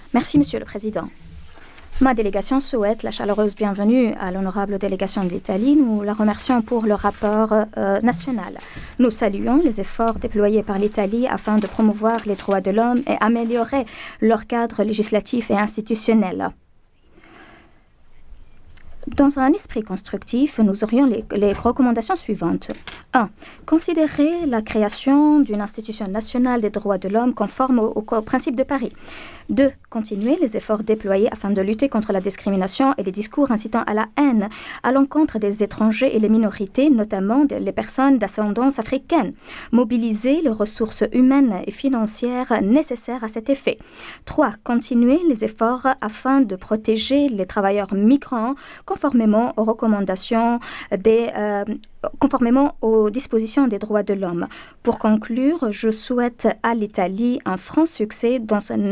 Merci, Monsieur le Président. Ma délégation souhaite la chaleureuse bienvenue à l'honorable délégation d'Italie. Nous la remercions pour le rapport national. Nous saluons les efforts déployés par l'Italie afin de promouvoir les droits de l'homme et améliorer leur cadre législatif et institutionnel. Dans un esprit constructif, nous aurions les recommandations suivantes. 1. Considérer la création d'une institution nationale des droits de l'homme conforme au principe de Paris. 2. Continuer les efforts déployés afin de lutter contre la discrimination et les discours incitant à la haine à l'encontre des étrangers et les minorités, notamment les personnes d'ascendance africaine. Mobiliser les ressources humaines et financières nécessaires à cet effet. 3. Continuer les efforts afin de protéger les travailleurs migrants conformément aux recommandations conformément aux dispositions des droits de l'homme. Pour conclure, je souhaite à l'Italie un franc succès dans